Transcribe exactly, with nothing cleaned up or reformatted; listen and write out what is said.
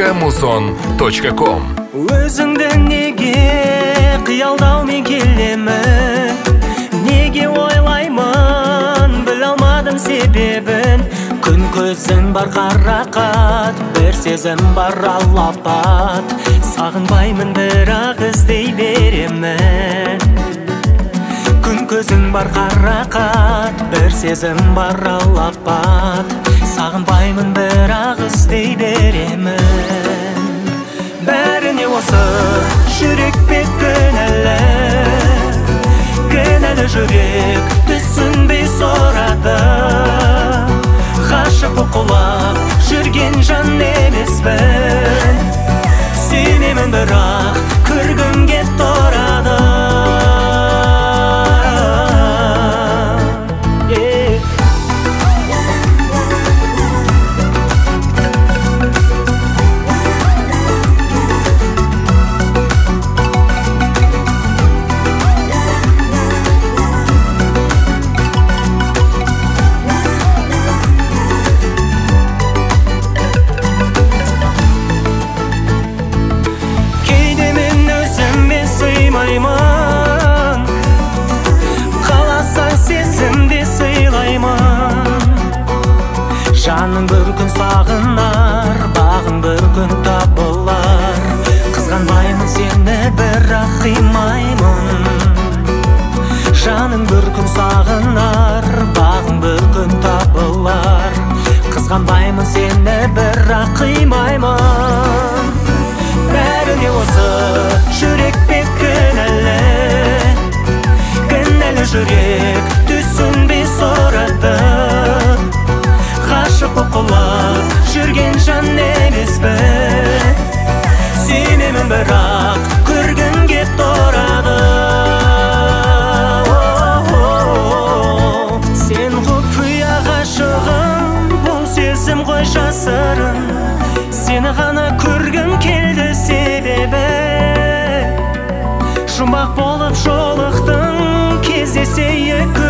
эмусон точка ком. Өзіңді неге қиялдаумен келемін, неге ойлаймын, біле алмадым себебін. Күн көзің бар қарақат, бір сезім бар алапат. Сағынбаймын, бірақ іздей беремін. Күн көзің бар қарақат, бір сезім бар алапат. Сағынбаймын, бірақ іздей беремін. Бәріне осы жүрек пе кінәлі, кінәлі жүрек түсінбей сорады. Ғашық боп құлап жүрген жан емеспін, сүймеймін, бірақ көргімге тұрады. Қаласаң сезімде сыйлаймын. Жаның бір күн сағынар, бағың бір күн табылар. Қызғанбаймын сені, бірақ қимаймын. Жаның бір күн сағынар, бағың бір күн табылар. Қызғанбаймын сені, бірақ қимаймын. Бәріне осы жүрек пе кінәлі, кінәлі жүрек түсінбей сорады. Ғашық боп құлап жүрген жан емеспін, сүймеймін, бірақ көргімге тұрады. Сен құпия ғашығым, бұл сезім ғой жасырын. Сені ғана көргім келді себебі, жұмбақ болып жолықтың, кездесе екі